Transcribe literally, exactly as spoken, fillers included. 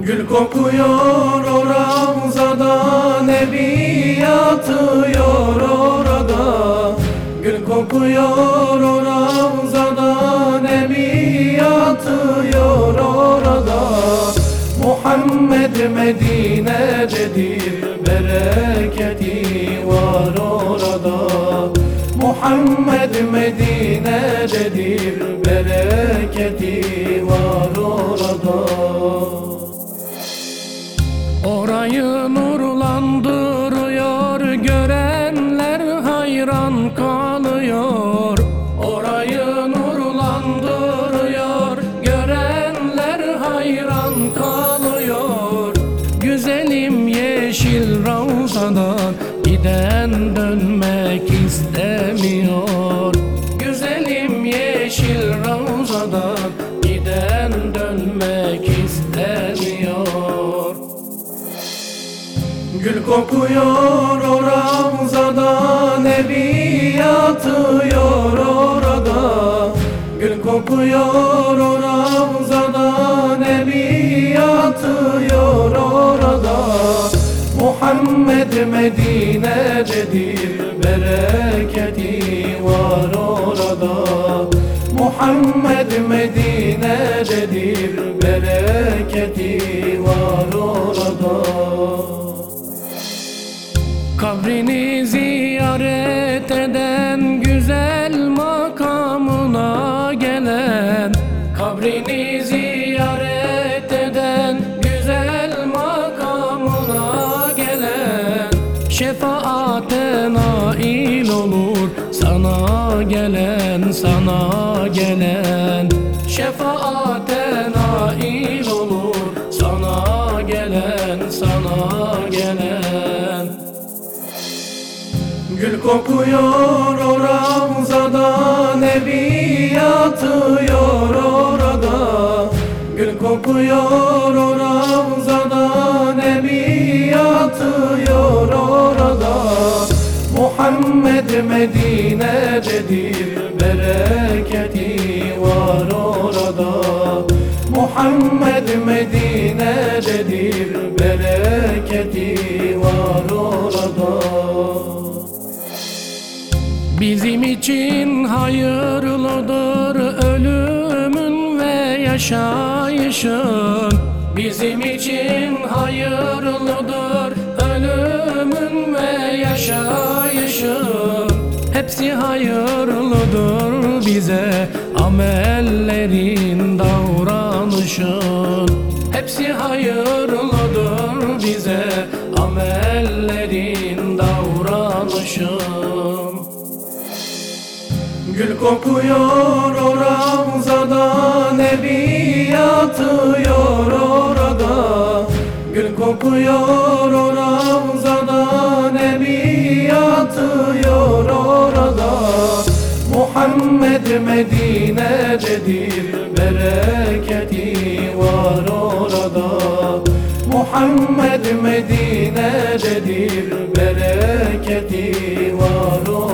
Gül kokuyor o ravzada, nebi yatıyor orada. Gül kokuyor o ravzada, nebi yatıyor orada. Muhammed Medine'dedir, bereketi var orada. Muhammed Medine'dedir, bereketi var orada. Orayı nurlandırıyor, görenler hayran kalıyor. Orayı nurlandırıyor, görenler hayran kalıyor. Güzelim yeşil ravzadan giden dönmek istemiyor. Güzelim yeşil ravzadan giden dönmek istemiyor. Gül kokuyor o ravzada, nebi yatıyor orada. Gül kokuyor o ravzada, nebi yatıyor orada. Muhammed Medine'dedir, bereketi var orada. Muhammed Medine'dedir, bereketi var orada. Kabrini ziyaret eden, güzel makamına gelen. Kabrini ziyaret eden, güzel makamına gelen. Şefaate nail olur sana gelen, sana gelen. Şefaate nail olur sana gelen, sana gelen. Gül kokuyor o ravzada, nebi yatıyor orada. Gül kokuyor o ravzada, nebi yatıyor orada. Muhammed Medine'dedir, bereketi var orada. Muhammed Medine'dedir, bereketi var orada. Bizim için hayırlıdır ölümün ve yaşayışın. Bizim için hayırlıdır ölümün ve yaşayışın. Hepsi hayırlıdır bize, amellerin, davranışın. Hepsi hayırlıdır bize, amellerin, davranışın. Gül kokuyor o ravzada, nebi yatıyor orada. Gül kokuyor o ravzada, nebi yatıyor orada. Muhammed Medine'dedir, bereketi var orada. Muhammed Medine'dedir, bereketi var orada.